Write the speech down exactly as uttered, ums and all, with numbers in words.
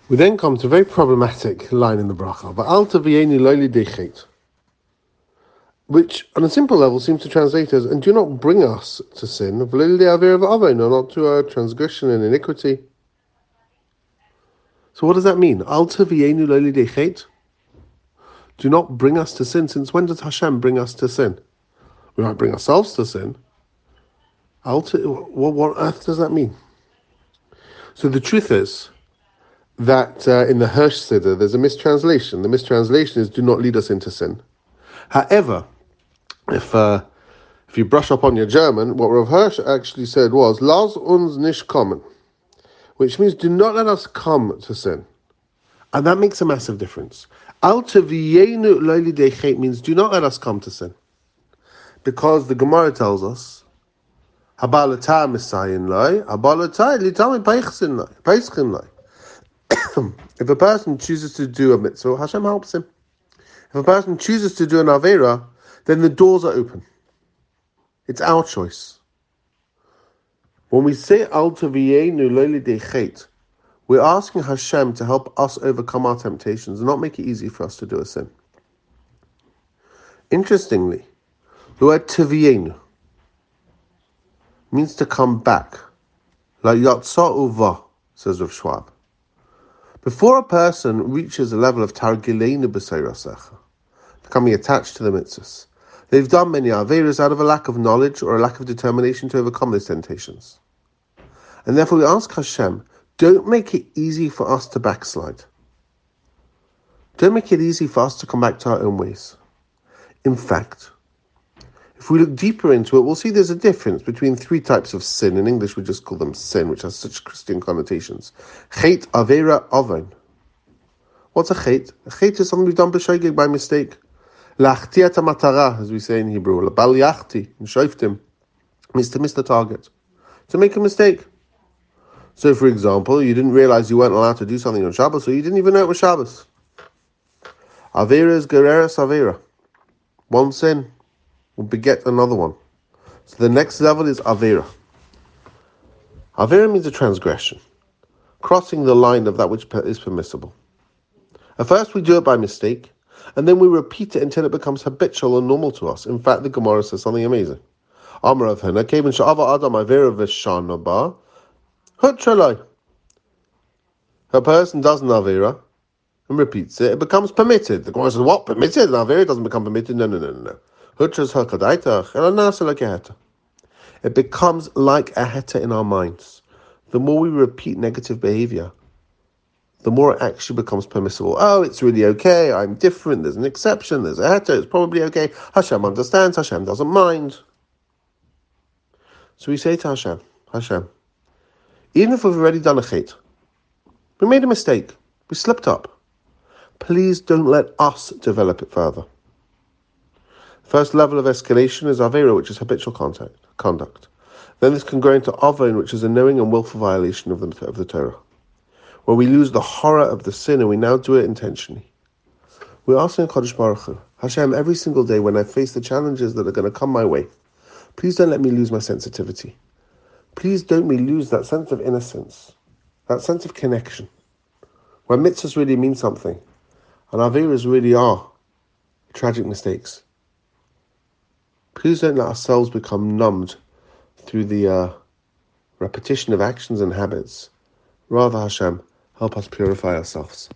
We then come to a very problematic line in the bracha, Va'al tavieni lo lidei chet, which on a simple level seems to translate as, and do not bring us to sin, v'lo lidei avera v'avon, or not to a transgression and iniquity. So what does that mean? Al tavieni lo lidei chet? Do not bring us to sin. Since when does Hashem bring us to sin? We might bring ourselves to sin. Al t- what, what on earth does that mean? So the truth is that uh, in the Hirsch Siddur, there's a mistranslation. The mistranslation is, do not lead us into sin. However, if uh, if you brush up on your German, what Rav Hirsch actually said was, Lass uns nicht kommen, which means do not let us come to sin. And that makes a massive difference. Al tavienu lo lidei chet means do not let us come to sin. Because the Gemara tells us, Habalatai misayin loy, habalatai litami peischin loy. If a person chooses to do a mitzvah, Hashem helps him. If a person chooses to do an avera, then the doors are open. It's our choice. When we say Al tavienu lo lidei chet, we're asking Hashem to help us overcome our temptations and not make it easy for us to do a sin. Interestingly, the word tavienu means to come back. Like yatza'uva, says Rav Schwab. Before a person reaches a level of targileinu b'seirasecha, becoming attached to the mitzvahs, they've done many averas out of a lack of knowledge or a lack of determination to overcome those temptations. And therefore we ask Hashem, don't make it easy for us to backslide. Don't make it easy for us to come back to our own ways. In fact, if we look deeper into it, we'll see there's a difference between three types of sin. In English, we just call them sin, which has such Christian connotations. Chet, avera, avon. What's a chet? A chet is something we've done b'shoigeg by mistake. Lachtiat matara, as we say in Hebrew, labal yachti, in shoftim, means to miss the target, to make a mistake. So, for example, you didn't realize you weren't allowed to do something on Shabbos, or you didn't even know it was Shabbos. Avera is gereres avera. One sin will beget another one. So the next level is avera. Avera means a transgression, crossing the line of that which is permissible. At first we do it by mistake, and then we repeat it until it becomes habitual and normal to us. In fact, the Gemara says something amazing. Amar Rav Huna, Kevin sha'ava adam avera v'shana ba, hutralai. A person does an avera and repeats it, it becomes permitted. The Gemara says, what, permitted? An avera doesn't become permitted? No, no, no, no, no. It becomes like a heta in our minds. The more we repeat negative behavior, the more it actually becomes permissible. Oh, it's really okay, I'm different, there's an exception, there's a heta, it's probably okay. Hashem understands, Hashem doesn't mind. So we say to Hashem, Hashem, even if we've already done a chet, we made a mistake, we slipped up, please don't let us develop it further. First level of escalation is avera, which is habitual contact, conduct. Then this can grow into avon, which is a knowing and willful violation of the, of the Torah, where we lose the horror of the sin and we now do it intentionally. We're asking Kadosh Baruch Hu, Hashem, every single day when I face the challenges that are going to come my way, please don't let me lose my sensitivity. Please don't let me lose that sense of innocence, that sense of connection, where mitzvahs really mean something, and averas really are tragic mistakes. Please don't let ourselves become numbed through the uh, repetition of actions and habits. Rather, Hashem, help us purify ourselves.